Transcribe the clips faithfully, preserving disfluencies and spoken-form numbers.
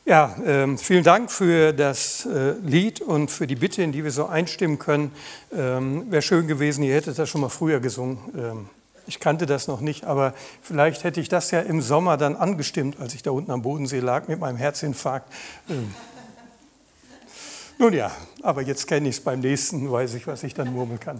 Ja, ähm, vielen Dank für das äh, Lied und für die Bitte, in die wir so einstimmen können. Ähm, Wäre schön gewesen, ihr hättet das schon mal früher gesungen. Ähm, ich kannte das noch nicht, aber vielleicht hätte ich das ja im Sommer dann angestimmt, als ich da unten am Bodensee lag mit meinem Herzinfarkt. Ähm, nun ja, aber jetzt kenne ich es, beim nächsten weiß ich, was ich dann murmeln kann.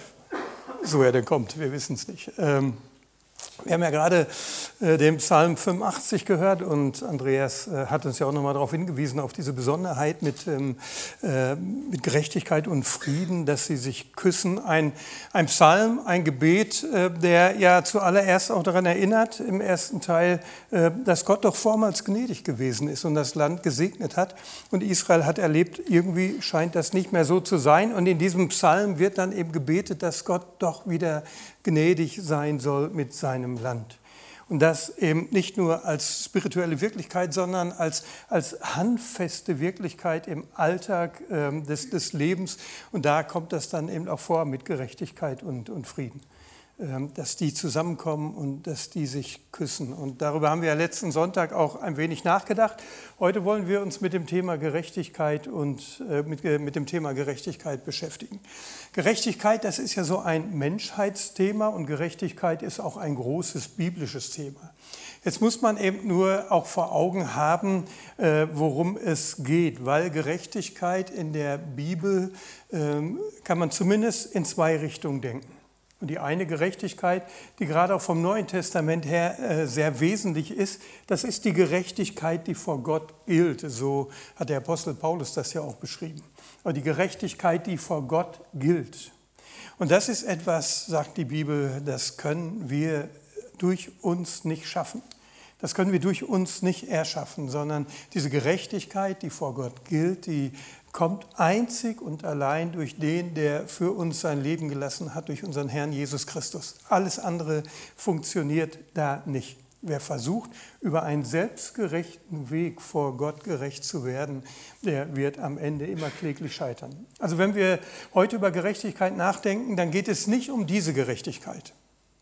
So er denn kommt, wir wissen es nicht. Ähm, Wir haben ja gerade äh, den Psalm fünfundachtzig gehört und Andreas äh, hat uns ja auch nochmal darauf hingewiesen, auf diese Besonderheit mit, ähm, äh, mit Gerechtigkeit und Frieden, dass sie sich küssen. Ein, ein Psalm, ein Gebet, äh, der ja zuallererst auch daran erinnert, im ersten Teil, äh, dass Gott doch vormals gnädig gewesen ist und das Land gesegnet hat. Und Israel hat erlebt, irgendwie scheint das nicht mehr so zu sein. Und in diesem Psalm wird dann eben gebetet, dass Gott doch wieder gnädig sein soll mit seinem Land. Und das eben nicht nur als spirituelle Wirklichkeit, sondern als, als handfeste Wirklichkeit im Alltag ähm, des, des Lebens. Und da kommt das dann eben auch vor mit Gerechtigkeit und, und Frieden. Ähm, dass die zusammenkommen und dass die sich küssen. Und darüber haben wir ja letzten Sonntag auch ein wenig nachgedacht. Heute wollen wir uns mit dem Thema Gerechtigkeit und äh, mit, äh, mit dem Thema Gerechtigkeit beschäftigen. Gerechtigkeit, das ist ja so ein Menschheitsthema und Gerechtigkeit ist auch ein großes biblisches Thema. Jetzt muss man eben nur auch vor Augen haben, äh, worum es geht, weil Gerechtigkeit in der Bibel äh, kann man zumindest in zwei Richtungen denken. Und die eine Gerechtigkeit, die gerade auch vom Neuen Testament her äh, sehr wesentlich ist, das ist die Gerechtigkeit, die vor Gott gilt. So hat der Apostel Paulus das ja auch beschrieben. Aber die Gerechtigkeit, die vor Gott gilt. Und das ist etwas, sagt die Bibel, das können wir durch uns nicht schaffen. Das können wir durch uns nicht erschaffen, sondern diese Gerechtigkeit, die vor Gott gilt, die kommt einzig und allein durch den, der für uns sein Leben gelassen hat, durch unseren Herrn Jesus Christus. Alles andere funktioniert da nicht. Wer versucht, über einen selbstgerechten Weg vor Gott gerecht zu werden, der wird am Ende immer kläglich scheitern. Also wenn wir heute über Gerechtigkeit nachdenken, dann geht es nicht um diese Gerechtigkeit.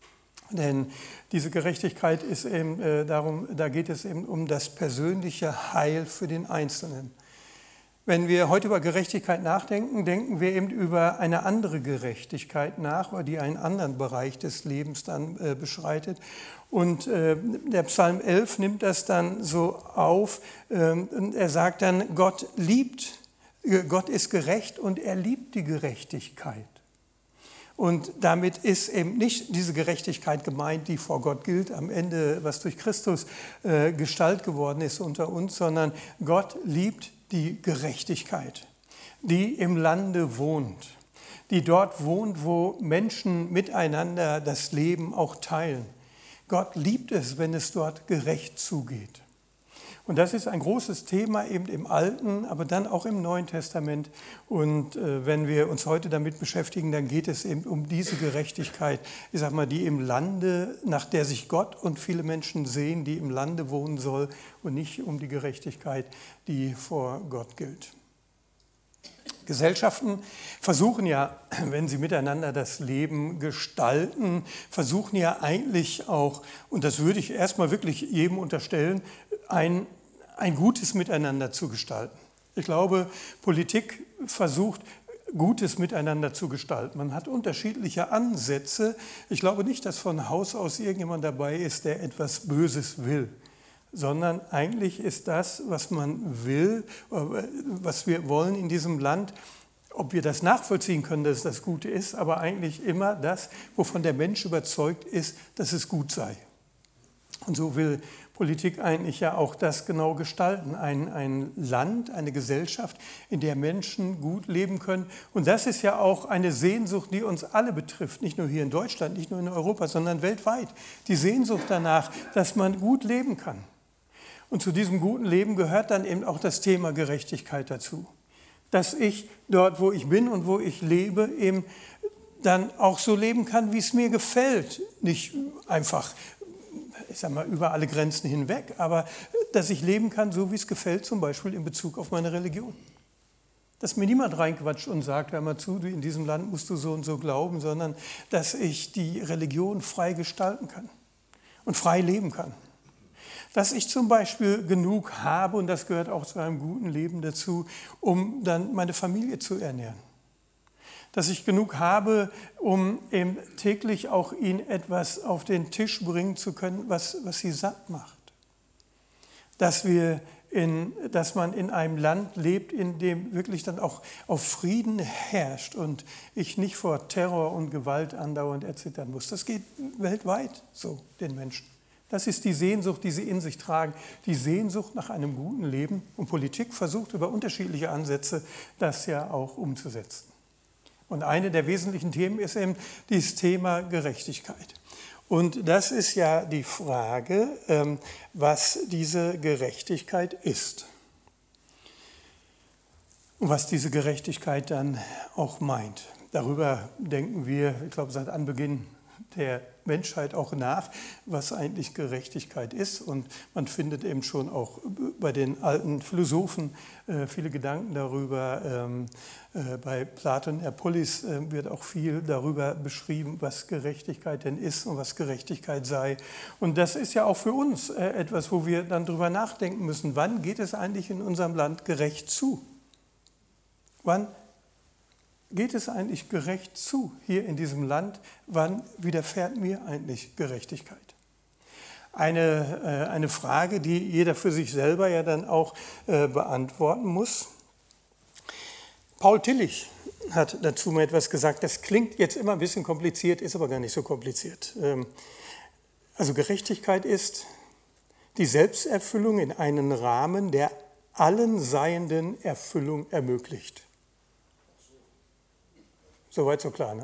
Denn diese Gerechtigkeit ist eben äh, darum, da geht es eben um das persönliche Heil für den Einzelnen. Wenn wir heute über Gerechtigkeit nachdenken, denken wir eben über eine andere Gerechtigkeit nach, die einen anderen Bereich des Lebens dann äh, beschreitet. Und äh, der Psalm elf nimmt das dann so auf äh, und er sagt dann, Gott liebt, äh, Gott ist gerecht und er liebt die Gerechtigkeit. Und damit ist eben nicht diese Gerechtigkeit gemeint, die vor Gott gilt, am Ende, was durch Christus äh, Gestalt geworden ist unter uns, sondern Gott liebt die Gerechtigkeit, die im Lande wohnt, die dort wohnt, wo Menschen miteinander das Leben auch teilen. Gott liebt es, wenn es dort gerecht zugeht. Und das ist ein großes Thema eben im Alten, aber dann auch im Neuen Testament. Und äh, wenn wir uns heute damit beschäftigen, dann geht es eben um diese Gerechtigkeit, ich sag mal, die im Lande, nach der sich Gott und viele Menschen sehen, die im Lande wohnen soll und nicht um die Gerechtigkeit, die vor Gott gilt. Gesellschaften versuchen ja, wenn sie miteinander das Leben gestalten, versuchen ja eigentlich auch, und das würde ich erstmal wirklich jedem unterstellen, ein, ein gutes Miteinander zu gestalten. Ich glaube, Politik versucht, Gutes miteinander zu gestalten. Man hat unterschiedliche Ansätze. Ich glaube nicht, dass von Haus aus irgendjemand dabei ist, der etwas Böses will, sondern eigentlich ist das, was man will, was wir wollen in diesem Land, ob wir das nachvollziehen können, dass das Gute ist, aber eigentlich immer das, wovon der Mensch überzeugt ist, dass es gut sei. Und so will Politik eigentlich ja auch das genau gestalten, ein, ein Land, eine Gesellschaft, in der Menschen gut leben können. Und das ist ja auch eine Sehnsucht, die uns alle betrifft, nicht nur hier in Deutschland, nicht nur in Europa, sondern weltweit. Die Sehnsucht danach, dass man gut leben kann. Und zu diesem guten Leben gehört dann eben auch das Thema Gerechtigkeit dazu. Dass ich dort, wo ich bin und wo ich lebe, eben dann auch so leben kann, wie es mir gefällt. Nicht einfach, ich sag mal, über alle Grenzen hinweg, aber dass ich leben kann, so wie es gefällt, zum Beispiel in Bezug auf meine Religion. Dass mir niemand reinquatscht und sagt, hör mal zu, in diesem Land musst du so und so glauben, sondern dass ich die Religion frei gestalten kann und frei leben kann. Dass ich zum Beispiel genug habe, und das gehört auch zu einem guten Leben dazu, um dann meine Familie zu ernähren. Dass ich genug habe, um eben täglich auch ihnen etwas auf den Tisch bringen zu können, was, was sie satt macht. Dass, wir in, dass man in einem Land lebt, in dem wirklich dann auch auf Frieden herrscht und ich nicht vor Terror und Gewalt andauernd erzittern muss. Das geht weltweit so den Menschen. Das ist die Sehnsucht, die sie in sich tragen, die Sehnsucht nach einem guten Leben. Und Politik versucht über unterschiedliche Ansätze, das ja auch umzusetzen. Und eine der wesentlichen Themen ist eben dieses Thema Gerechtigkeit. Und das ist ja die Frage, was diese Gerechtigkeit ist. Und was diese Gerechtigkeit dann auch meint. Darüber denken wir, ich glaube, seit Anbeginn der Menschheit auch nach, was eigentlich Gerechtigkeit ist. Und man findet eben schon auch bei den alten Philosophen äh, viele Gedanken darüber. Ähm, äh, bei Platon, der Polis, äh, wird auch viel darüber beschrieben, was Gerechtigkeit denn ist und was Gerechtigkeit sei. Und das ist ja auch für uns äh, etwas, wo wir dann drüber nachdenken müssen. Wann geht es eigentlich in unserem Land gerecht zu? Wann geht es eigentlich gerecht zu hier in diesem Land? Wann widerfährt mir eigentlich Gerechtigkeit? Eine, äh, eine Frage, die jeder für sich selber ja dann auch äh, beantworten muss. Paul Tillich hat dazu mal etwas gesagt, das klingt jetzt immer ein bisschen kompliziert, ist aber gar nicht so kompliziert. Ähm, also Gerechtigkeit ist die Selbsterfüllung in einen Rahmen, der allen Seienden Erfüllung ermöglicht. Soweit so klar, ne?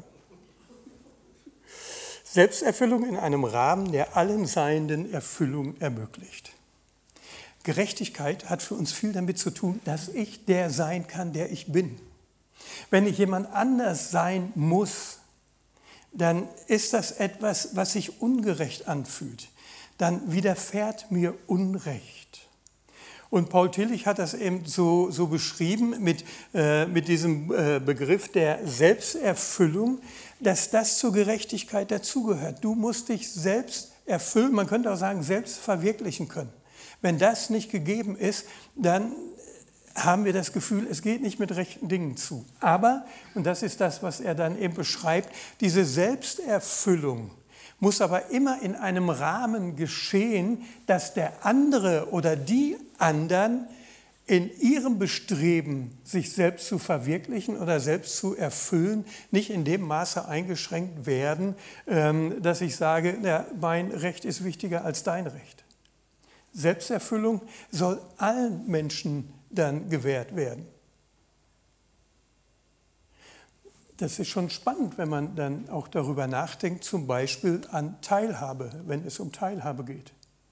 Selbsterfüllung in einem Rahmen, der allen Seienden Erfüllung ermöglicht. Gerechtigkeit hat für uns viel damit zu tun, dass ich der sein kann, der ich bin. Wenn ich jemand anders sein muss, dann ist das etwas, was sich ungerecht anfühlt. Dann widerfährt mir Unrecht. Und Paul Tillich hat das eben so, so beschrieben mit, äh, mit diesem äh, Begriff der Selbsterfüllung, dass das zur Gerechtigkeit dazugehört. Du musst dich selbst erfüllen, man könnte auch sagen, selbst verwirklichen können. Wenn das nicht gegeben ist, dann haben wir das Gefühl, es geht nicht mit rechten Dingen zu. Aber, und das ist das, was er dann eben beschreibt, diese Selbsterfüllung muss aber immer in einem Rahmen geschehen, dass der andere oder die anderen in ihrem Bestreben, sich selbst zu verwirklichen oder selbst zu erfüllen, nicht in dem Maße eingeschränkt werden, dass ich sage, ja, mein Recht ist wichtiger als dein Recht. Selbsterfüllung soll allen Menschen dann gewährt werden. Das ist schon spannend, wenn man dann auch darüber nachdenkt, zum Beispiel an Teilhabe, wenn es um Teilhabe geht.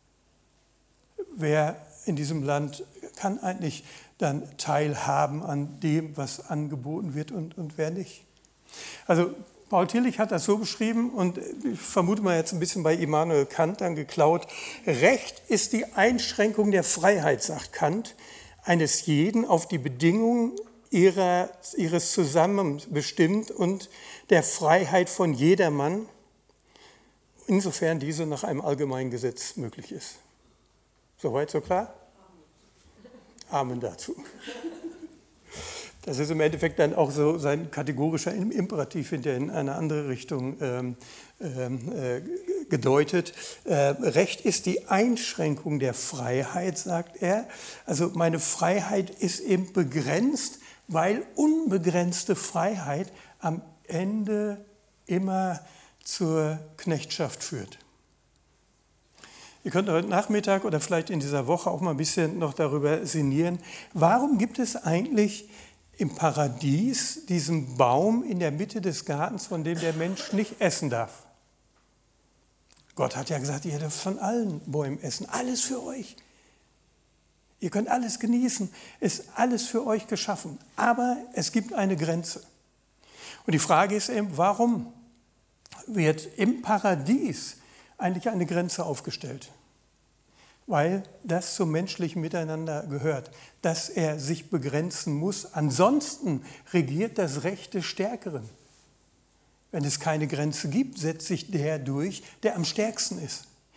Wer in diesem Land kann eigentlich dann teilhaben an dem, was angeboten wird und, und wer nicht. Also Paul Tillich hat das so beschrieben und ich vermute mal jetzt ein bisschen bei Immanuel Kant dann geklaut. Recht ist die Einschränkung der Freiheit, sagt Kant, eines jeden auf die Bedingungen ihrer, ihres Zusammenlebens bestimmt und der Freiheit von jedermann, insofern diese nach einem allgemeinen Gesetz möglich ist. Soweit so klar? Amen dazu. Das ist im Endeffekt dann auch so sein kategorischer Imperativ hinterher in eine andere Richtung ähm, äh, gedeutet. Äh, Recht ist die Einschränkung der Freiheit, sagt er. Also meine Freiheit ist eben begrenzt, weil unbegrenzte Freiheit am Ende immer zur Knechtschaft führt. Ihr könnt heute Nachmittag oder vielleicht in dieser Woche auch mal ein bisschen noch darüber sinnieren, warum gibt es eigentlich im Paradies diesen Baum in der Mitte des Gartens, von dem der Mensch nicht essen darf? Gott hat ja gesagt, ihr dürft von allen Bäumen essen, alles für euch. Ihr könnt alles genießen, ist alles für euch geschaffen, aber es gibt eine Grenze. Und die Frage ist eben, warum wird im Paradies eigentlich eine Grenze aufgestellt? Weil das zum menschlichen Miteinander gehört, dass er sich begrenzen muss. Ansonsten regiert das Recht des Stärkeren. Wenn es keine Grenze gibt, setzt sich der durch, der am stärksten ist.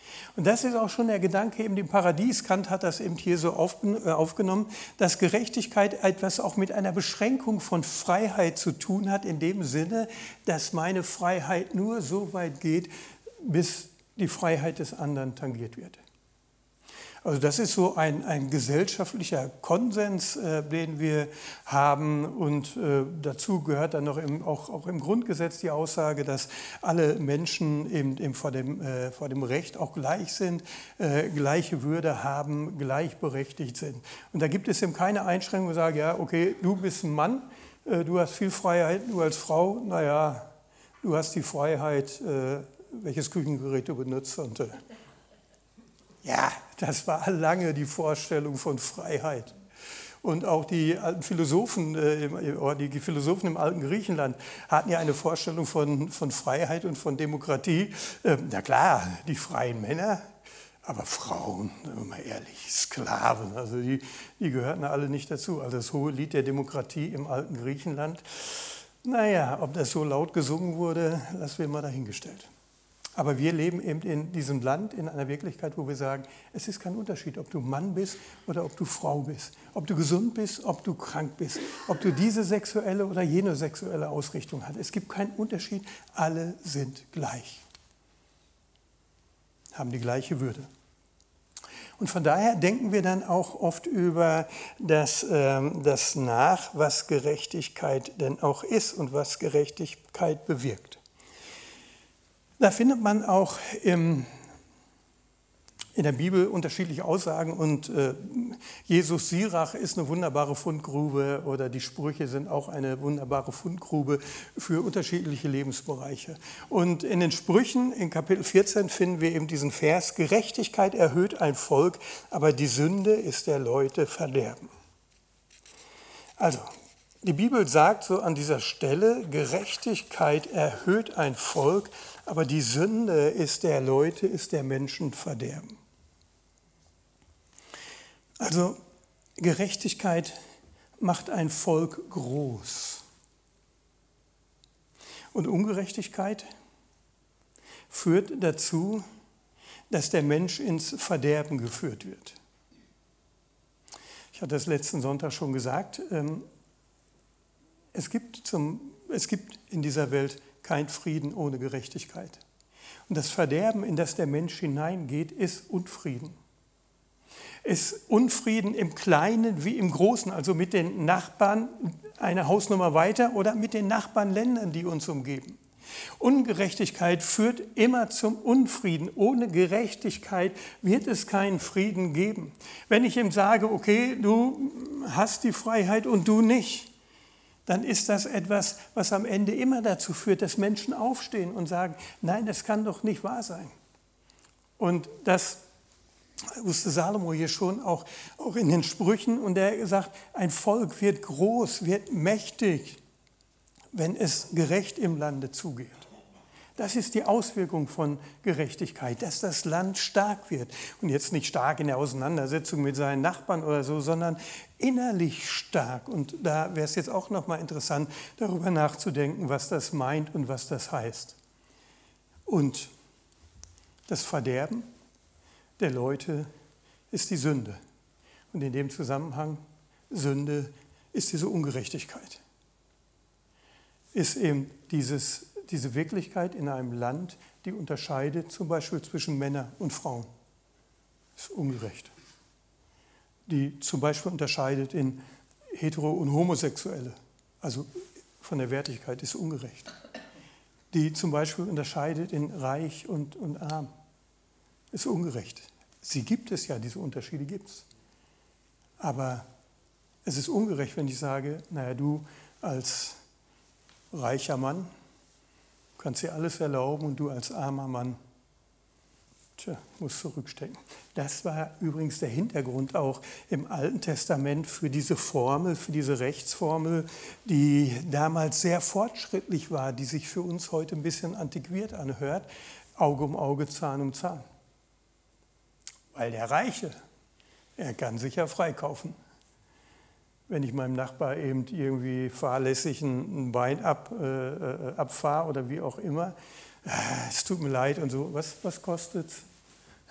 Und das ist auch schon der Gedanke eben im Paradies. Kant hat das eben hier so aufgenommen, dass Gerechtigkeit etwas auch mit einer Beschränkung von Freiheit zu tun hat, in dem Sinne, dass meine Freiheit nur so weit geht, bis die Freiheit des anderen tangiert wird. Also das ist so ein, ein gesellschaftlicher Konsens, äh, den wir haben, und äh, dazu gehört dann noch im, auch, auch im Grundgesetz die Aussage, dass alle Menschen eben, eben vor, dem, äh, vor dem Recht auch gleich sind, äh, gleiche Würde haben, gleichberechtigt sind. Und da gibt es eben keine Einschränkung, wo ich sage, ja, okay, du bist ein Mann, äh, du hast viel Freiheit, du als Frau, naja, du hast die Freiheit, äh, welches Küchengerät du benutzt. Und, äh, ja, das war lange die Vorstellung von Freiheit. Und auch die alten Philosophen, äh, die Philosophen im alten Griechenland hatten ja eine Vorstellung von, von Freiheit und von Demokratie. Äh, na klar, die freien Männer, aber Frauen, sagen wir mal ehrlich, Sklaven, also die, die gehörten alle nicht dazu. Also das hohe Lied der Demokratie im alten Griechenland. Naja, ob das so laut gesungen wurde, lassen wir mal dahingestellt. Aber wir leben eben in diesem Land, in einer Wirklichkeit, wo wir sagen, es ist kein Unterschied, ob du Mann bist oder ob du Frau bist, ob du gesund bist, ob du krank bist, ob du diese sexuelle oder jene sexuelle Ausrichtung hast. Es gibt keinen Unterschied, alle sind gleich, haben die gleiche Würde. Und von daher denken wir dann auch oft über das, ähm, das nach, was Gerechtigkeit denn auch ist und was Gerechtigkeit bewirkt. Da findet man auch im, in der Bibel unterschiedliche Aussagen, und äh, Jesus Sirach ist eine wunderbare Fundgrube, oder die Sprüche sind auch eine wunderbare Fundgrube für unterschiedliche Lebensbereiche. Und in den Sprüchen in Kapitel vierzehn finden wir eben diesen Vers: Gerechtigkeit erhöht ein Volk, aber die Sünde ist der Leute Verderben. Also, die Bibel sagt so an dieser Stelle, Gerechtigkeit erhöht ein Volk, aber die Sünde ist der Leute, ist der Menschen Verderben. Also Gerechtigkeit macht ein Volk groß. Und Ungerechtigkeit führt dazu, dass der Mensch ins Verderben geführt wird. Ich hatte das letzten Sonntag schon gesagt, Es gibt, zum, es gibt in dieser Welt keinen Frieden ohne Gerechtigkeit. Und das Verderben, in das der Mensch hineingeht, ist Unfrieden. Ist Unfrieden im Kleinen wie im Großen, also mit den Nachbarn eine Hausnummer weiter oder mit den Nachbarländern, die uns umgeben. Ungerechtigkeit führt immer zum Unfrieden. Ohne Gerechtigkeit wird es keinen Frieden geben. Wenn ich ihm sage, okay, du hast die Freiheit und du nicht, dann ist das etwas, was am Ende immer dazu führt, dass Menschen aufstehen und sagen, nein, das kann doch nicht wahr sein. Und das wusste Salomo hier schon auch, auch in den Sprüchen. Und er sagt, ein Volk wird groß, wird mächtig, wenn es gerecht im Lande zugeht. Das ist die Auswirkung von Gerechtigkeit, dass das Land stark wird. Und jetzt nicht stark in der Auseinandersetzung mit seinen Nachbarn oder so, sondern innerlich stark. Und da wäre es jetzt auch nochmal interessant, darüber nachzudenken, was das meint und was das heißt. Und das Verderben der Leute ist die Sünde. Und in dem Zusammenhang, Sünde ist diese Ungerechtigkeit. Ist eben dieses diese Wirklichkeit in einem Land, die unterscheidet zum Beispiel zwischen Männern und Frauen. Das ist ungerecht. Die zum Beispiel unterscheidet in Hetero- und Homosexuelle, also von der Wertigkeit ist ungerecht. Die zum Beispiel unterscheidet in Reich und, und Arm, ist ungerecht. Sie gibt es ja, diese Unterschiede gibt es. Aber es ist ungerecht, wenn ich sage, naja, du als reicher Mann, du kannst dir alles erlauben und du als armer Mann, tja, musst zurückstecken. Das war übrigens der Hintergrund auch im Alten Testament für diese Formel, für diese Rechtsformel, die damals sehr fortschrittlich war, die sich für uns heute ein bisschen antiquiert anhört, Auge um Auge, Zahn um Zahn. Weil der Reiche, er kann sich ja freikaufen. Wenn ich meinem Nachbar eben irgendwie fahrlässig ein Bein ab, äh, abfahre oder wie auch immer, es tut mir leid und so, was, was kostet es?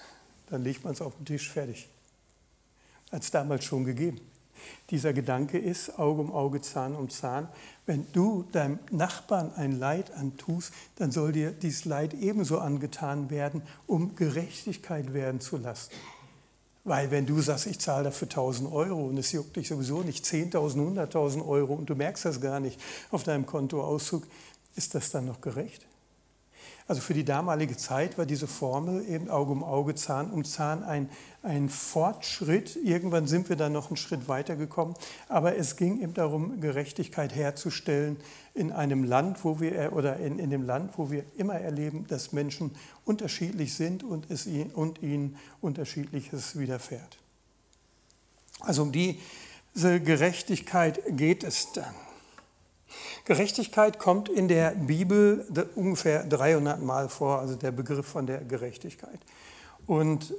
dann legt man es auf den Tisch, fertig. Hat es damals schon gegeben. Dieser Gedanke ist Auge um Auge, Zahn um Zahn. Wenn du deinem Nachbarn ein Leid antust, dann soll dir dieses Leid ebenso angetan werden, um Gerechtigkeit werden zu lassen. Weil wenn du sagst, ich zahle dafür tausend Euro und es juckt dich sowieso nicht zehntausend, hunderttausend Euro und du merkst das gar nicht auf deinem Kontoauszug, ist das dann noch gerecht? Also für die damalige Zeit war diese Formel eben Auge um Auge, Zahn um Zahn ein, ein Fortschritt. Irgendwann sind wir dann noch einen Schritt weitergekommen. Aber es ging eben darum, Gerechtigkeit herzustellen in einem Land, wo wir, oder in, in dem Land, wo wir immer erleben, dass Menschen unterschiedlich sind und, es, und ihnen Unterschiedliches widerfährt. Also um diese Gerechtigkeit geht es dann. Gerechtigkeit kommt in der Bibel ungefähr dreihundert Mal vor, also der Begriff von der Gerechtigkeit. Und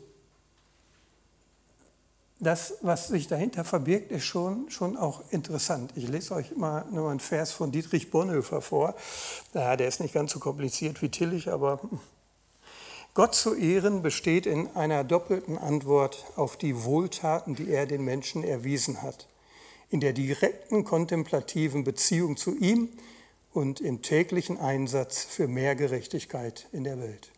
das, was sich dahinter verbirgt, ist schon, schon auch interessant. Ich lese euch mal nur einen Vers von Dietrich Bonhoeffer vor. Ja, der ist nicht ganz so kompliziert wie Tillich, aber Gott zu ehren besteht in einer doppelten Antwort auf die Wohltaten, die er den Menschen erwiesen hat. In der direkten kontemplativen Beziehung zu ihm und im täglichen Einsatz für mehr Gerechtigkeit in der Welt.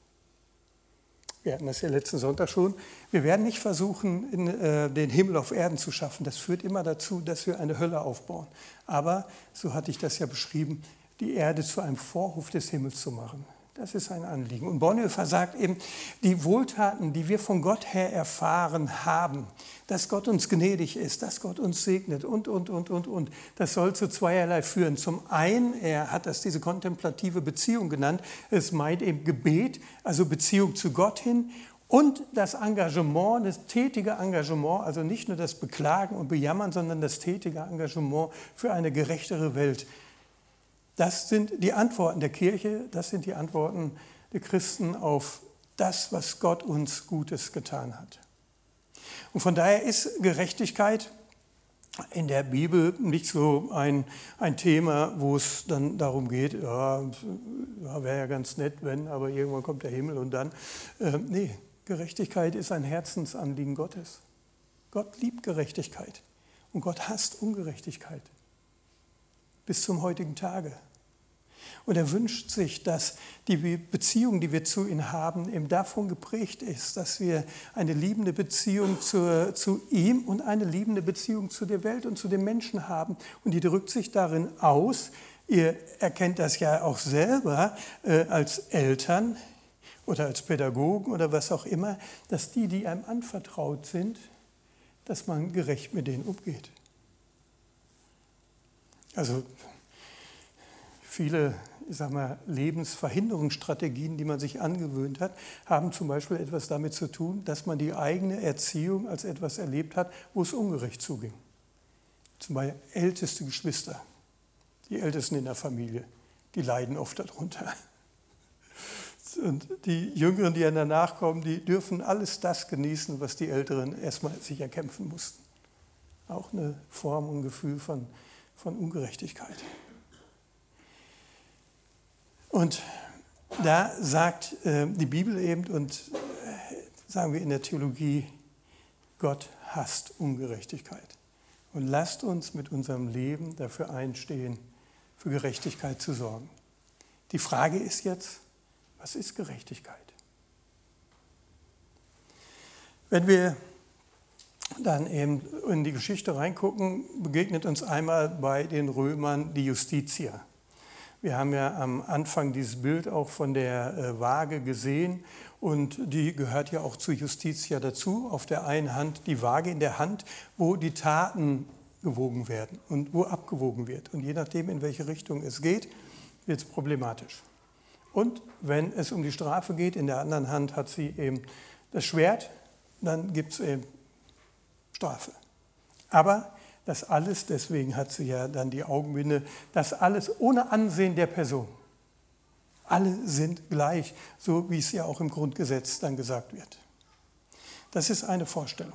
Wir hatten das ja letzten Sonntag schon. Wir werden nicht versuchen, in, äh, den Himmel auf Erden zu schaffen. Das führt immer dazu, dass wir eine Hölle aufbauen. Aber, so hatte ich das ja beschrieben, die Erde zu einem Vorhof des Himmels zu machen. Das ist ein Anliegen. Und Bonhoeffer sagt eben, die Wohltaten, die wir von Gott her erfahren haben, dass Gott uns gnädig ist, dass Gott uns segnet und, und, und, und, und, das soll zu zweierlei führen. Zum einen, er hat das diese kontemplative Beziehung genannt, es meint eben Gebet, also Beziehung zu Gott hin, und das Engagement, das tätige Engagement, also nicht nur das Beklagen und Bejammern, sondern das tätige Engagement für eine gerechtere Welt. Das sind die Antworten der Kirche, das sind die Antworten der Christen auf das, was Gott uns Gutes getan hat. Und von daher ist Gerechtigkeit in der Bibel nicht so ein, ein Thema, wo es dann darum geht, ja, ja wäre ja ganz nett, wenn, aber irgendwann kommt der Himmel und dann. Äh, nee, Gerechtigkeit ist ein Herzensanliegen Gottes. Gott liebt Gerechtigkeit und Gott hasst Ungerechtigkeit. Bis zum heutigen Tage. Und er wünscht sich, dass die Beziehung, die wir zu ihm haben, eben davon geprägt ist, dass wir eine liebende Beziehung zu, zu ihm und eine liebende Beziehung zu der Welt und zu den Menschen haben. Und die drückt sich darin aus, ihr erkennt das ja auch selber äh, als Eltern oder als Pädagogen oder was auch immer, dass die, die einem anvertraut sind, dass man gerecht mit denen umgeht. Also viele, ich sag mal, Lebensverhinderungsstrategien, die man sich angewöhnt hat, haben zum Beispiel etwas damit zu tun, dass man die eigene Erziehung als etwas erlebt hat, wo es ungerecht zuging. Zum Beispiel älteste Geschwister, die Ältesten in der Familie, die leiden oft darunter. Und die Jüngeren, die danach kommen, die dürfen alles das genießen, was die Älteren erstmal sich erkämpfen mussten. Auch eine Form und ein Gefühl von, von Ungerechtigkeit. Und da sagt äh, die Bibel eben und äh, sagen wir in der Theologie, Gott hasst Ungerechtigkeit. Und lasst uns mit unserem Leben dafür einstehen, für Gerechtigkeit zu sorgen. Die Frage ist jetzt, was ist Gerechtigkeit? Wenn wir dann eben in die Geschichte reingucken, begegnet uns einmal bei den Römern die Justitia. Wir haben ja am Anfang dieses Bild auch von der Waage gesehen und die gehört ja auch zur Justitia dazu. Auf der einen Hand die Waage in der Hand, wo die Taten gewogen werden und wo abgewogen wird. Und je nachdem, in welche Richtung es geht, wird es problematisch. Und wenn es um die Strafe geht, in der anderen Hand hat sie eben das Schwert, dann gibt es eben Strafe. Aber das alles, deswegen hat sie ja dann die Augenbinde, das alles ohne Ansehen der Person. Alle sind gleich, so wie es ja auch im Grundgesetz dann gesagt wird. Das ist eine Vorstellung.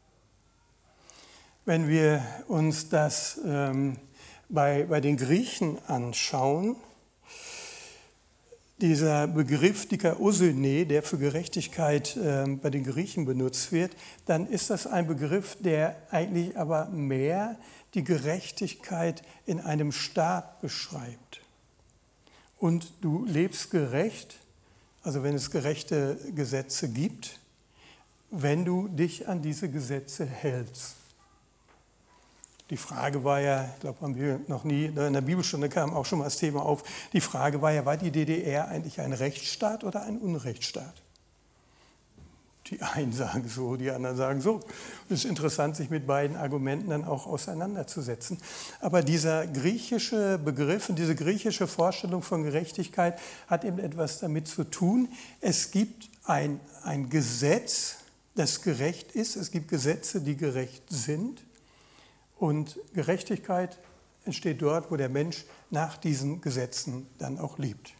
Wenn wir uns das ähm, bei, bei den Griechen anschauen, Dieser Begriff Dikaiosyne, der für Gerechtigkeit äh, bei den Griechen benutzt wird, dann ist das ein Begriff, der eigentlich aber mehr die Gerechtigkeit in einem Staat beschreibt. Und du lebst gerecht, also wenn es gerechte Gesetze gibt, wenn du dich an diese Gesetze hältst. Die Frage war ja, ich glaube, haben wir noch nie, in der Bibelstunde kam auch schon mal das Thema auf, die Frage war ja, war die D D R eigentlich ein Rechtsstaat oder ein Unrechtsstaat? Die einen sagen so, die anderen sagen so. Es ist interessant, sich mit beiden Argumenten dann auch auseinanderzusetzen. Aber dieser griechische Begriff und diese griechische Vorstellung von Gerechtigkeit hat eben etwas damit zu tun. Es gibt ein, ein Gesetz, das gerecht ist. Es gibt Gesetze, die gerecht sind. Und Gerechtigkeit entsteht dort, wo der Mensch nach diesen Gesetzen dann auch lebt.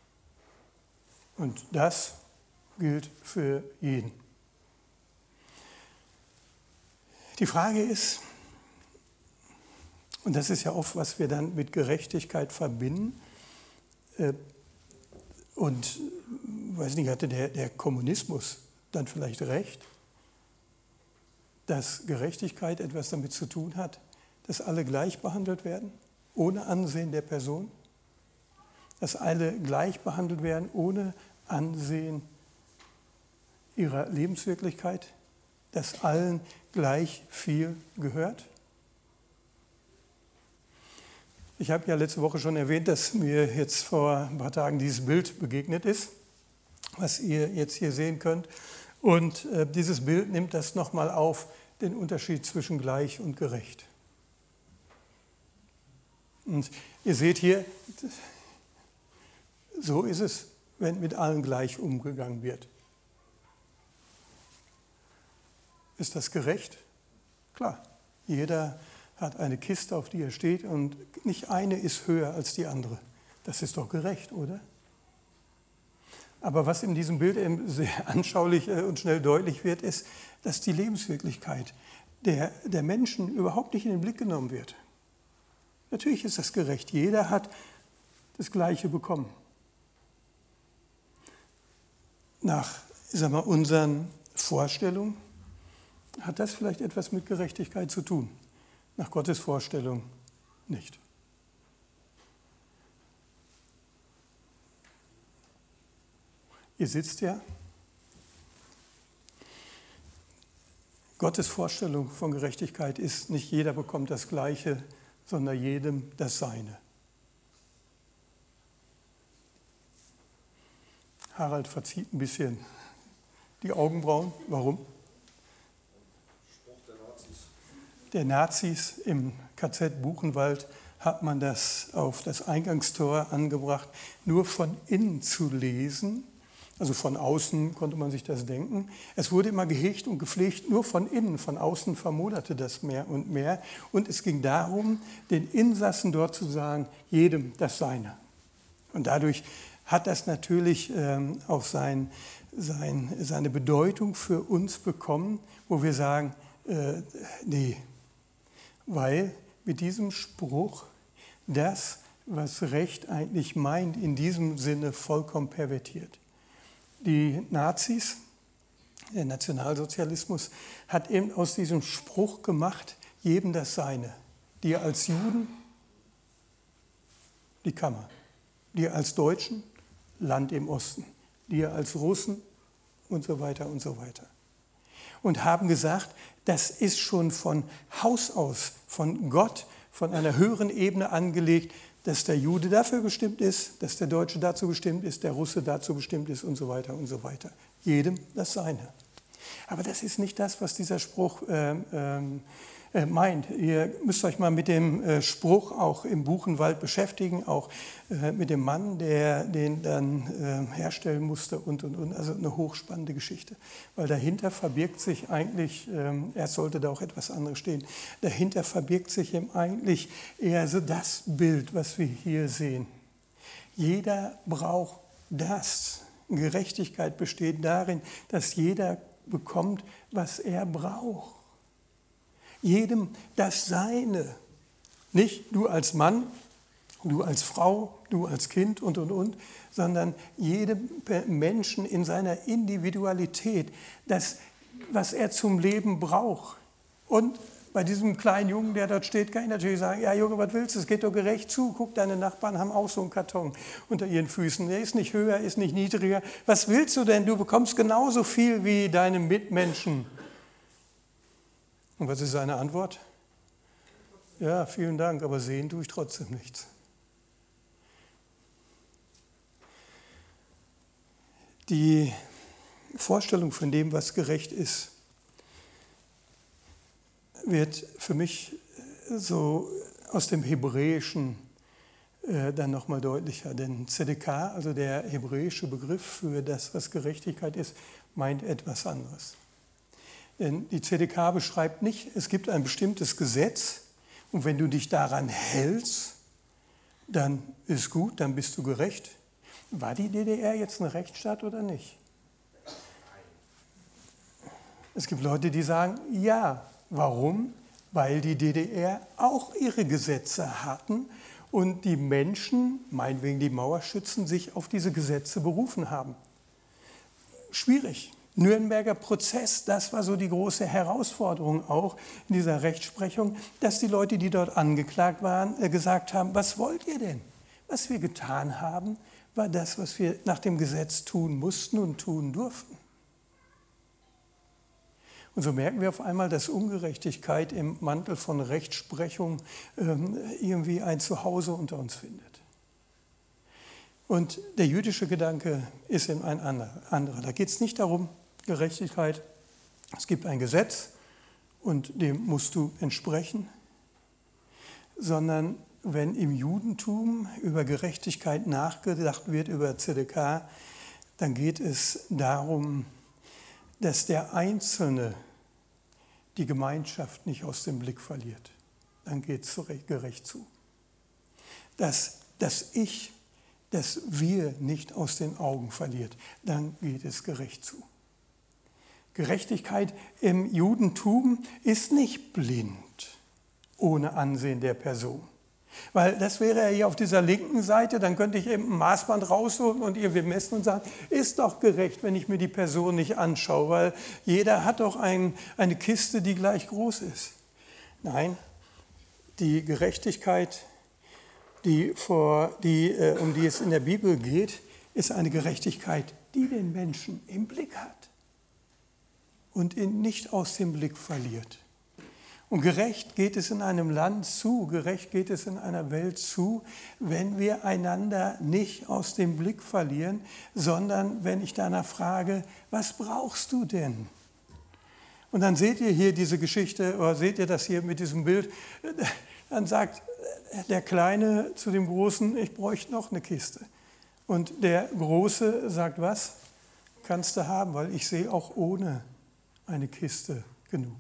Und das gilt für jeden. Die Frage ist, und das ist ja oft, was wir dann mit Gerechtigkeit verbinden, äh, und, weiß nicht, hatte der, der Kommunismus dann vielleicht recht, dass Gerechtigkeit etwas damit zu tun hat, dass alle gleich behandelt werden, ohne Ansehen der Person, dass alle gleich behandelt werden, ohne Ansehen ihrer Lebenswirklichkeit, dass allen gleich viel gehört. Ich habe ja letzte Woche schon erwähnt, dass mir jetzt vor ein paar Tagen dieses Bild begegnet ist, was ihr jetzt hier sehen könnt. Und äh, dieses Bild nimmt das nochmal auf, den Unterschied zwischen gleich und gerecht. Und ihr seht hier, so ist es, wenn mit allen gleich umgegangen wird. Ist das gerecht? Klar, jeder hat eine Kiste, auf die er steht und nicht eine ist höher als die andere. Das ist doch gerecht, oder? Aber was in diesem Bild eben sehr anschaulich und schnell deutlich wird, ist, dass die Lebenswirklichkeit der, der Menschen überhaupt nicht in den Blick genommen wird. Natürlich ist das gerecht. Jeder hat das Gleiche bekommen. Nach, ich sag mal, unseren Vorstellungen hat das vielleicht etwas mit Gerechtigkeit zu tun. Nach Gottes Vorstellung nicht. Ihr sitzt ja. Gottes Vorstellung von Gerechtigkeit ist, nicht jeder bekommt das Gleiche, sondern jedem das Seine. Harald verzieht ein bisschen die Augenbrauen. Warum? Spruch der Nazis. Der Nazis im K Z Buchenwald hat man das auf das Eingangstor angebracht, nur von innen zu lesen. Also von außen konnte man sich das denken. Es wurde immer gehegt und gepflegt, nur von innen, von außen vermoderte das mehr und mehr. Und es ging darum, den Insassen dort zu sagen, jedem das Seine. Und dadurch hat das natürlich ähm, auch sein, sein, seine Bedeutung für uns bekommen, wo wir sagen, äh, nee, weil mit diesem Spruch das, was Recht eigentlich meint, in diesem Sinne vollkommen pervertiert. Die Nazis, der Nationalsozialismus, hat eben aus diesem Spruch gemacht, jedem das Seine. Dir als Juden, die Kammer. Dir als Deutschen, Land im Osten. Dir als Russen und so weiter und so weiter. Und haben gesagt, das ist schon von Haus aus, von Gott, von einer höheren Ebene angelegt, dass der Jude dafür bestimmt ist, dass der Deutsche dazu bestimmt ist, der Russe dazu bestimmt ist und so weiter und so weiter. Jedem das Seine. Aber das ist nicht das, was dieser Spruch äh, äh, meint. Ihr müsst euch mal mit dem äh, Spruch auch im Buchenwald beschäftigen, auch äh, mit dem Mann, der den dann äh, herstellen musste und, und, und. Also eine hochspannende Geschichte. Weil dahinter verbirgt sich eigentlich, äh, erst sollte da auch etwas anderes stehen, dahinter verbirgt sich eben eigentlich eher so das Bild, was wir hier sehen. Jeder braucht das. Gerechtigkeit besteht darin, dass jeder bekommt, was er braucht. Jedem das Seine. Nicht du als Mann du als Frau, du als Kind und, und, und, sondern jedem Menschen in seiner Individualität, das, was er zum Leben braucht. Und bei diesem kleinen Jungen, der dort steht, kann ich natürlich sagen, ja Junge, was willst du, es geht doch gerecht zu, guck, deine Nachbarn haben auch so einen Karton unter ihren Füßen, der ist nicht höher, ist nicht niedriger, was willst du denn, du bekommst genauso viel wie deine Mitmenschen. Und was ist seine Antwort? Ja, vielen Dank, aber sehen tue ich trotzdem nichts. Die Vorstellung von dem, was gerecht ist, wird für mich so aus dem Hebräischen äh, dann nochmal deutlicher. Denn Tzedekah, also der hebräische Begriff für das, was Gerechtigkeit ist, meint etwas anderes. Denn die Tzedekah beschreibt nicht, es gibt ein bestimmtes Gesetz und wenn du dich daran hältst, dann ist gut, dann bist du gerecht. War die D D R jetzt ein Rechtsstaat oder nicht? Es gibt Leute, die sagen, ja. Warum? Weil die D D R auch ihre Gesetze hatten und die Menschen, meinetwegen die Mauerschützen, sich auf diese Gesetze berufen haben. Schwierig. Nürnberger Prozess, das war so die große Herausforderung auch in dieser Rechtsprechung, dass die Leute, die dort angeklagt waren, gesagt haben, was wollt ihr denn? Was wir getan haben, war das, was wir nach dem Gesetz tun mussten und tun durften. Und so merken wir auf einmal, dass Ungerechtigkeit im Mantel von Rechtsprechung ähm, irgendwie ein Zuhause unter uns findet. Und der jüdische Gedanke ist eben ein anderer. Da geht es nicht darum, Gerechtigkeit, es gibt ein Gesetz und dem musst du entsprechen, sondern wenn im Judentum über Gerechtigkeit nachgedacht wird, über Tzedekah, dann geht es darum, dass der Einzelne die Gemeinschaft nicht aus dem Blick verliert. Dann geht es gerecht zu. Dass das Ich, das Wir nicht aus den Augen verliert, dann geht es gerecht zu. Gerechtigkeit im Judentum ist nicht blind, ohne Ansehen der Person. Weil das wäre ja hier auf dieser linken Seite, dann könnte ich eben ein Maßband rausholen und ihr bemessen und sagen, ist doch gerecht, wenn ich mir die Person nicht anschaue, weil jeder hat doch ein, eine Kiste, die gleich groß ist. Nein, die Gerechtigkeit, die vor, die, äh, um die es in der Bibel geht, ist eine Gerechtigkeit, die den Menschen im Blick hat und ihn nicht aus dem Blick verliert. Und gerecht geht es in einem Land zu, gerecht geht es in einer Welt zu, wenn wir einander nicht aus dem Blick verlieren, sondern wenn ich danach frage, was brauchst du denn? Und dann seht ihr hier diese Geschichte, oder seht ihr das hier mit diesem Bild, dann sagt der Kleine zu dem Großen, ich bräuchte noch eine Kiste. Und der Große sagt, was? Kannst du haben, weil ich sehe auch ohne eine Kiste genug.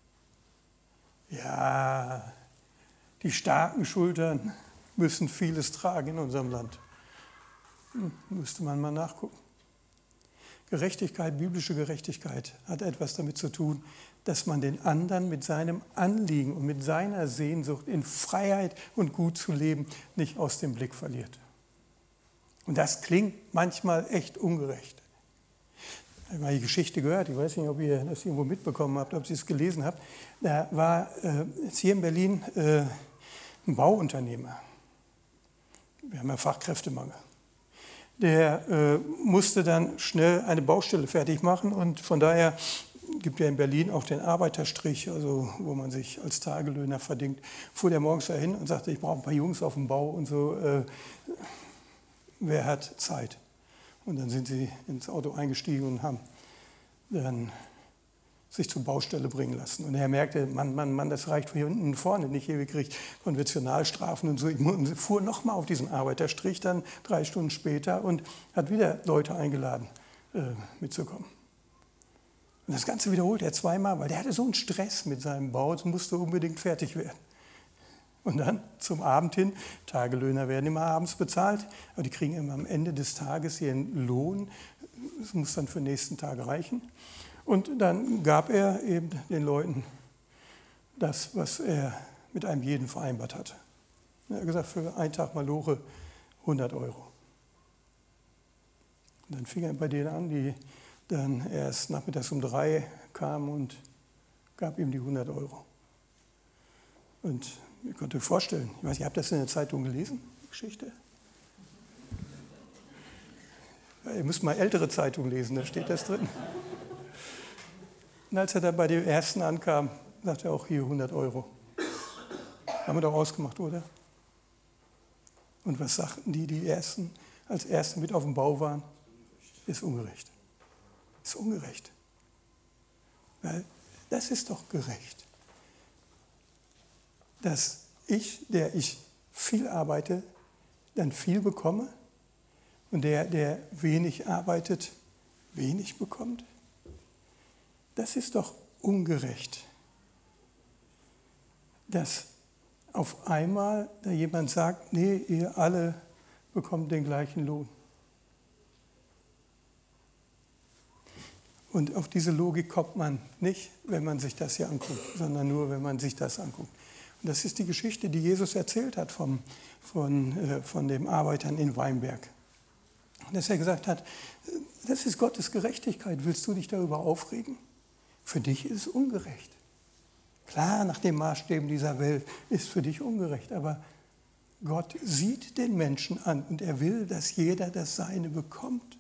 Ja, die starken Schultern müssen vieles tragen in unserem Land. Hm, müsste man mal nachgucken. Gerechtigkeit, biblische Gerechtigkeit hat etwas damit zu tun, dass man den anderen mit seinem Anliegen und mit seiner Sehnsucht in Freiheit und gut zu leben nicht aus dem Blick verliert. Und das klingt manchmal echt ungerecht. Ich habe mal die Geschichte gehört, ich weiß nicht, ob ihr das irgendwo mitbekommen habt, ob ihr es gelesen habt. Da war äh, jetzt hier in Berlin äh, ein Bauunternehmer. Wir haben ja Fachkräftemangel. Der äh, musste dann schnell eine Baustelle fertig machen und von daher gibt ja in Berlin auch den Arbeiterstrich, also wo man sich als Tagelöhner verdingt. Fuhr der morgens dahin und sagte, ich brauche ein paar Jungs auf dem Bau und so, äh, wer hat Zeit? Und dann sind sie ins Auto eingestiegen und haben dann sich zur Baustelle bringen lassen. Und er merkte, Mann, Mann, Mann, das reicht hier unten vorne nicht. Hier kriege ich Konventionalstrafen und so. Und fuhr nochmal auf diesen Arbeiterstrich dann drei Stunden später und hat wieder Leute eingeladen, äh, mitzukommen. Und das Ganze wiederholt er zweimal, weil der hatte so einen Stress mit seinem Bau, es musste unbedingt fertig werden. Und dann zum Abend hin, Tagelöhner werden immer abends bezahlt, aber die kriegen immer am Ende des Tages ihren Lohn. Das muss dann für den nächsten Tag reichen. Und dann gab er eben den Leuten das, was er mit einem jeden vereinbart hatte. Er hat gesagt, für einen Tag Maloche hundert Euro. Und dann fing er bei denen an, die dann erst nachmittags um drei kamen und gab ihm die hundert Euro. Und ihr könnt euch vorstellen, ich weiß nicht, habt ihr das in der Zeitung gelesen, die Geschichte? Ja, ihr müsst mal ältere Zeitungen lesen, da steht das drin. Und als er dann bei dem ersten ankam, sagte er auch, hier hundert Euro. Haben wir doch ausgemacht, oder? Und was sagten die, die ersten, als Erste mit auf dem Bau waren? Ist ungerecht. Ist ungerecht. Weil das ist doch gerecht. Dass ich, der ich viel arbeite, dann viel bekomme und der, der wenig arbeitet, wenig bekommt. Das ist doch ungerecht. Dass auf einmal da jemand sagt, nee, ihr alle bekommt den gleichen Lohn. Und auf diese Logik kommt man nicht, wenn man sich das hier anguckt, sondern nur, wenn man sich das anguckt. Und das ist die Geschichte, die Jesus erzählt hat vom, von, äh, von den Arbeitern in Weinberg. Und dass er gesagt hat, das ist Gottes Gerechtigkeit, willst du dich darüber aufregen? Für dich ist es ungerecht. Klar, nach den Maßstäben dieser Welt ist für dich ungerecht, aber Gott sieht den Menschen an und er will, dass jeder das Seine bekommt.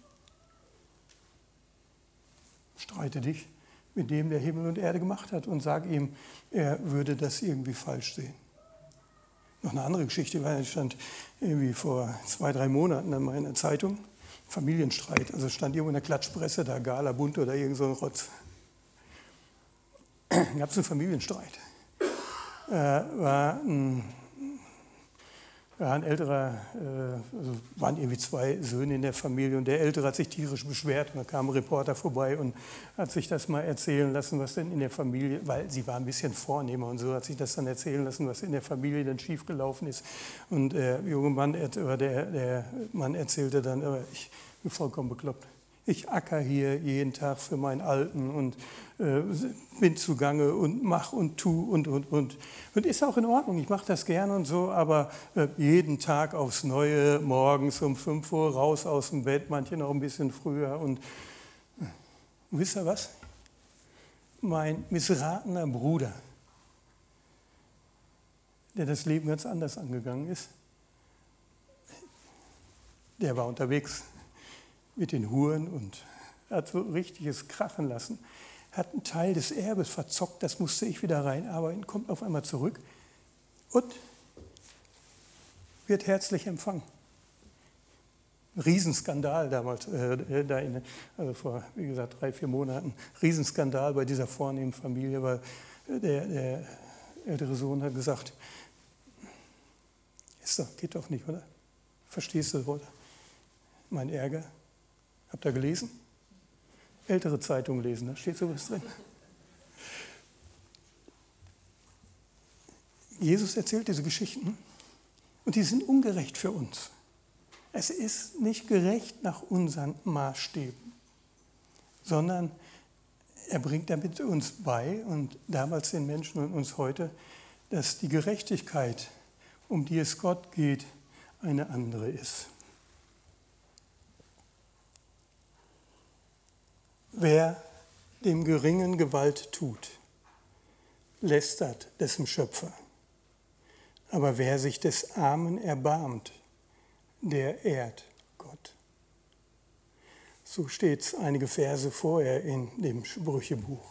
Streite dich mit dem, der Himmel und Erde gemacht hat und sag ihm, er würde das irgendwie falsch sehen. Noch eine andere Geschichte, weil es stand irgendwie vor zwei, drei Monaten in meiner Zeitung, Familienstreit, also stand irgendwo in der Klatschpresse, da Gala, Bund oder irgend so ein Rotz. Da gab es einen Familienstreit. Äh, war ein, war ein älterer, äh, also waren irgendwie zwei Söhne in der Familie und der Ältere hat sich tierisch beschwert und da kam ein Reporter vorbei und hat sich das mal erzählen lassen, was denn in der Familie, weil sie war ein bisschen vornehmer und so, hat sich das dann erzählen lassen, was in der Familie dann schiefgelaufen ist. Und der junge Mann, oder der, der Mann erzählte dann, aber ich bin vollkommen bekloppt. Ich acker hier jeden Tag für meinen Alten und äh, bin zugange und mach und tu und, und, und. Und ist auch in Ordnung, ich mache das gern und so, aber äh, jeden Tag aufs Neue, morgens um fünf Uhr raus aus dem Bett, manche noch ein bisschen früher. Und, äh, und wisst ihr was? Mein missratener Bruder, der das Leben ganz anders angegangen ist, der war unterwegs mit den Huren und hat so richtiges Krachen lassen, hat einen Teil des Erbes verzockt, das musste ich wieder reinarbeiten, kommt auf einmal zurück und wird herzlich empfangen. Ein Riesenskandal damals, äh, da in, also vor, wie gesagt, drei, vier Monaten, Riesenskandal bei dieser vornehmen Familie, weil der, der ältere Sohn hat gesagt, ist doch, geht doch nicht, oder? Verstehst du, oder? Mein Ärger. Habt ihr gelesen? Ältere Zeitungen lesen, da steht sowas drin. Jesus erzählt diese Geschichten und die sind ungerecht für uns. Es ist nicht gerecht nach unseren Maßstäben, sondern er bringt damit uns bei und damals den Menschen und uns heute, dass die Gerechtigkeit, um die es Gott geht, eine andere ist. Wer dem Geringen Gewalt tut, lästert dessen Schöpfer. Aber wer sich des Armen erbarmt, der ehrt Gott. So steht es einige Verse vorher in dem Sprüchebuch.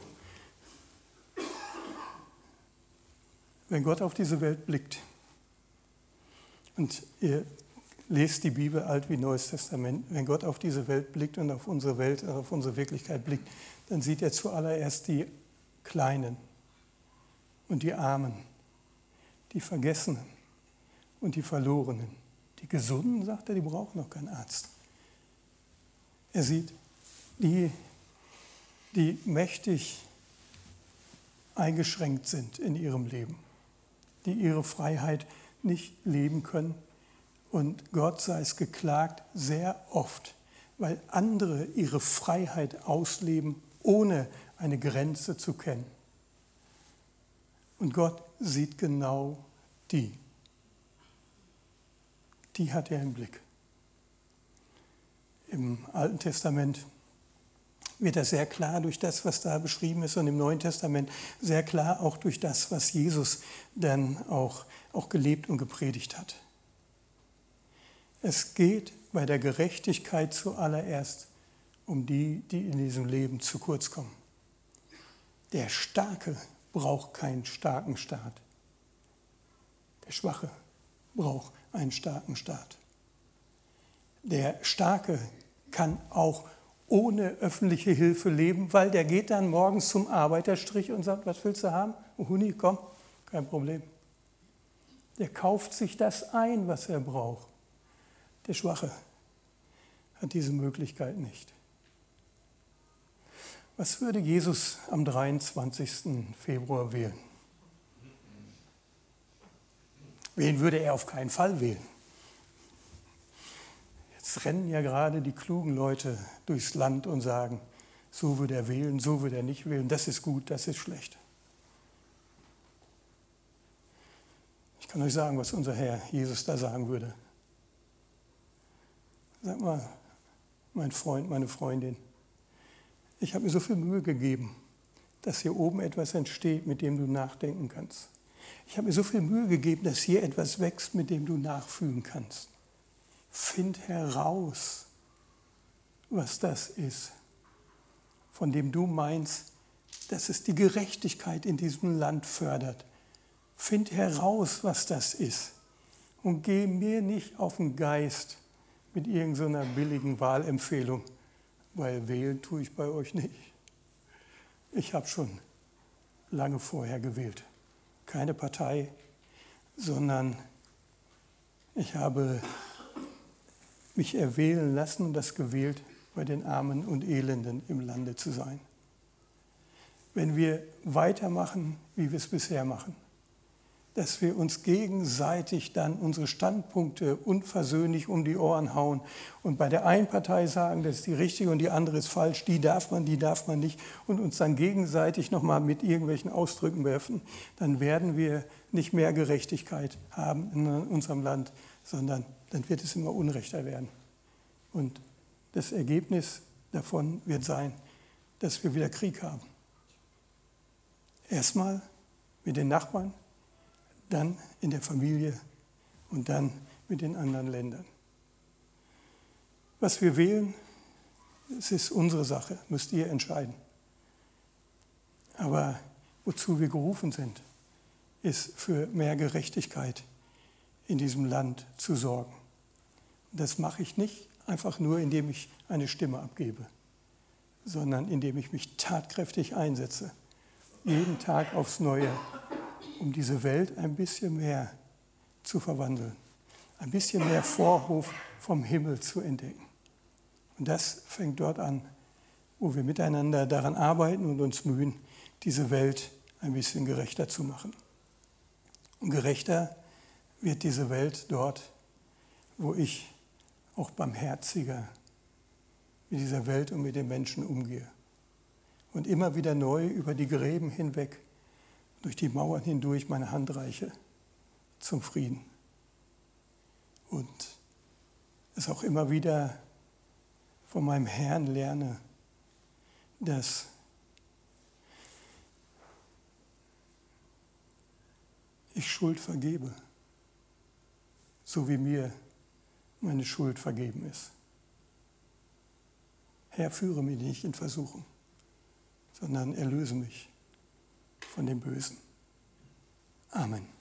Wenn Gott auf diese Welt blickt, und ihr lest die Bibel, Alt wie Neues Testament. Wenn Gott auf diese Welt blickt und auf unsere Welt, auf unsere Wirklichkeit blickt, dann sieht er zuallererst die Kleinen und die Armen, die Vergessenen und die Verlorenen. Die Gesunden, sagt er, die brauchen noch keinen Arzt. Er sieht die, die mächtig eingeschränkt sind in ihrem Leben, die ihre Freiheit nicht leben können. Und Gott sei es geklagt, sehr oft, weil andere ihre Freiheit ausleben, ohne eine Grenze zu kennen. Und Gott sieht genau die. die hat er im Blick. Im Alten Testament wird das sehr klar durch das, was da beschrieben ist, und im Neuen Testament sehr klar auch durch das, was Jesus dann auch, auch gelebt und gepredigt hat. Es geht bei der Gerechtigkeit zuallererst um die, die in diesem Leben zu kurz kommen. Der Starke braucht keinen starken Staat. Der Schwache braucht einen starken Staat. Der Starke kann auch ohne öffentliche Hilfe leben, weil der geht dann morgens zum Arbeiterstrich und sagt, was willst du haben? Oh, Huni, komm, kein Problem. Der kauft sich das ein, was er braucht. Der Schwache hat diese Möglichkeit nicht. Was würde Jesus am dreiundzwanzigsten Februar wählen? Wen würde er auf keinen Fall wählen? Jetzt rennen ja gerade die klugen Leute durchs Land und sagen, so würde er wählen, so würde er nicht wählen, das ist gut, das ist schlecht. Ich kann euch sagen, was unser Herr Jesus da sagen würde. Sag mal, mein Freund, meine Freundin, ich habe mir so viel Mühe gegeben, dass hier oben etwas entsteht, mit dem du nachdenken kannst. Ich habe mir so viel Mühe gegeben, dass hier etwas wächst, mit dem du nachfühlen kannst. Find heraus, was das ist, von dem du meinst, dass es die Gerechtigkeit in diesem Land fördert. Find heraus, was das ist, und geh mir nicht auf den Geist mit irgendeiner billigen Wahlempfehlung, weil wählen tue ich bei euch nicht. Ich habe schon lange vorher gewählt. Keine Partei, sondern ich habe mich erwählen lassen und das gewählt, bei den Armen und Elenden im Lande zu sein. Wenn wir weitermachen, wie wir es bisher machen, dass wir uns gegenseitig dann unsere Standpunkte unversöhnlich um die Ohren hauen und bei der einen Partei sagen, das ist die richtige und die andere ist falsch, die darf man, die darf man nicht, und uns dann gegenseitig nochmal mit irgendwelchen Ausdrücken werfen, dann werden wir nicht mehr Gerechtigkeit haben in unserem Land, sondern dann wird es immer unrechter werden. Und das Ergebnis davon wird sein, dass wir wieder Krieg haben. Erstmal mit den Nachbarn, dann in der Familie und dann mit den anderen Ländern. Was wir wählen, es ist unsere Sache, müsst ihr entscheiden. Aber wozu wir gerufen sind, ist für mehr Gerechtigkeit in diesem Land zu sorgen. Und das mache ich nicht einfach nur, indem ich eine Stimme abgebe, sondern indem ich mich tatkräftig einsetze, jeden Tag aufs Neue, um diese Welt ein bisschen mehr zu verwandeln, ein bisschen mehr Vorhof vom Himmel zu entdecken. Und das fängt dort an, wo wir miteinander daran arbeiten und uns mühen, diese Welt ein bisschen gerechter zu machen. Und gerechter wird diese Welt dort, wo ich auch barmherziger mit dieser Welt und mit den Menschen umgehe. Und immer wieder neu über die Gräben hinweg, durch die Mauern hindurch meine Hand reiche zum Frieden. Und es auch immer wieder von meinem Herrn lerne, dass ich Schuld vergebe, so wie mir meine Schuld vergeben ist. Herr, führe mich nicht in Versuchung, sondern erlöse mich von dem Bösen. Amen.